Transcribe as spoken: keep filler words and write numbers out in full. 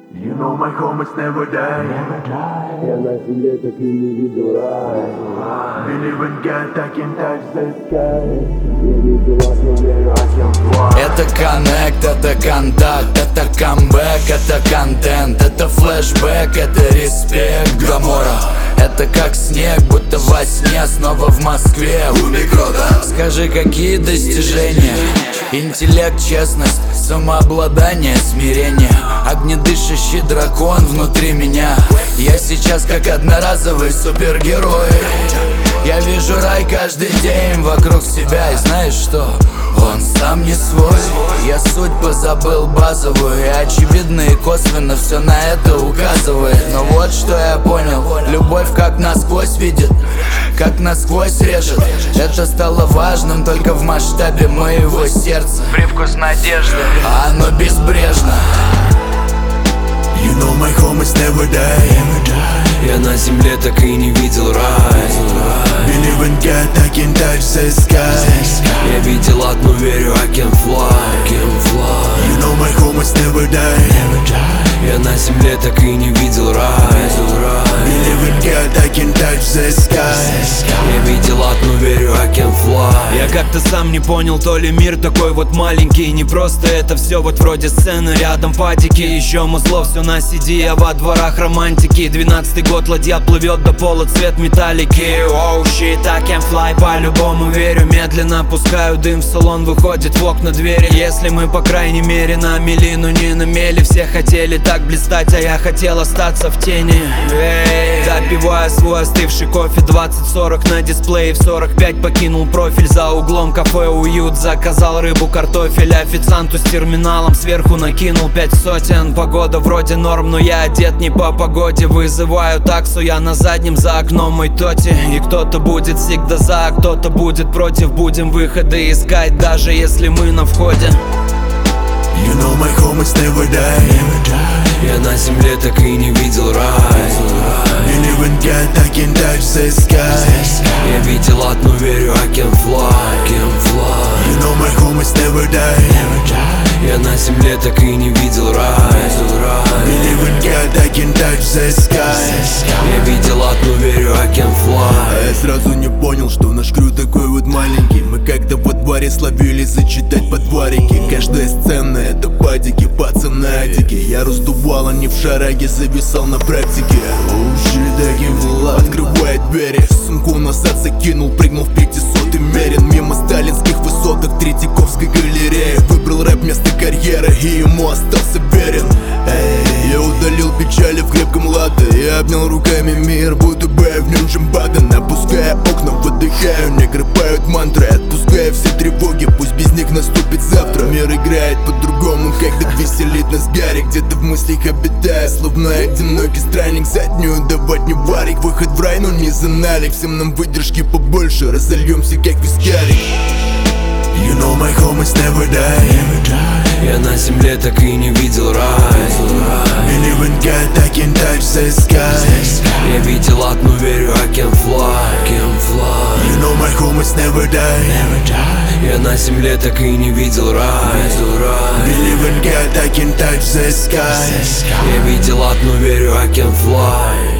You know my home is never die. Я на земле так и не видел рай. Believe in God, I can touch the sky. Я видел окно, верю, I can fly. Это коннект, это контакт, это камбэк, это контент, это флешбэк, это респект, Гамора. Это как снег, будто во сне, снова в Москве, у микрода. Скажи, какие достижения? Интеллект, честность, самообладание, смирение. Огнедышащий дракон внутри меня. Я сейчас как одноразовый супергерой. Я вижу рай каждый день вокруг себя. И знаешь что? Он сам не свой. Я суть позабыл базовую. И очевидно и косвенно все на это указывает. Но вот что я понял. Любовь как насквозь видит, как насквозь режет. Это стало важным только в масштабе моего сердца. Привкус надежды, а оно безбрежно. You know my home is never die. Я на земле так и не видел рай. Believe in God, I can touch the sky. Я видел одну, верю, I can fly, can fly. You know my home is never die. Я на земле так и не видел рай. Believe in God, I can touch the sky. Я видел одну, верю, I can fly. Я как-то сам не понял, то ли мир такой вот маленький. Не просто это все вот вроде сцены, рядом падики. Еще музло, все на си ди, а во дворах романтики. Двенадцатый год, ладья плывет до пола, цвет металлики. Оу, oh, shit, I can fly, по-любому верю. Медленно пускаю дым в салон, выходит в окна двери. Если мы, по крайней мере, на милину не на мели. Все хотели так блистать, а я хотел остаться в тени. Эй, допивая свой остывший кофе, двадцать сорок на дисплее. В сорок пять покинул профиль, за углом кафе уют. Заказал рыбу, картофель, официанту с терминалом сверху накинул пять сотен. Погода вроде норм, но я одет не по погоде. Вызываю таксу, я на заднем, за окном мой тоти. И кто-то будет всегда за, а кто-то будет против. Будем выходы искать, даже если мы на входе. You know my home is never die. Я на земле так и не видел рай. Believe in God, I can touch the sky. Я видел одну, верю, I can fly, can fly. You know my home is never die. Я на земле так и не видел рай. Believe in God, I can touch the sky. Я видел одну, верю, I can fly. А я сразу не понял, что наш крю такой вот маленький. Мы как-то во дворе словили зачитать подварики. Каждая сцена это падики, пацанатики. Я раздувал, а не в шараге, зависал на практике. Оу, shit, I can fly. Открывает двери, сумку назад закинул, прыгнул в пятисотый мерен. Мимо сталинских высоток Третьяковской галереи. Выбрал рэп вместо карьеры и ему остался верен. Эй, я удалил печали в крепком латте. Я обнял руками мир, будто бы в нем Джимбаден. Опуская окна, выдыхаю, не грыбают мантры. Отпуская все тревоги, пусть без них наступит завтра. Мир играет по-другому, когда веселит нас Гарри. Где-то в мыслях обитая, словно одинокий странник. Заднюю давать не варик, выход в рай, но не за налик. Всем нам выдержки побольше, разольемся как вискарик. You know my home is never die. Я на земле так и не видел рай. Believe in God, I can touch the sky. Я видел одну, верю, I can fly, can fly. You know my home is never die. Я на земле так и не видел рай. Believe in God, I can touch the sky. Я видел одну, верю, I can fly.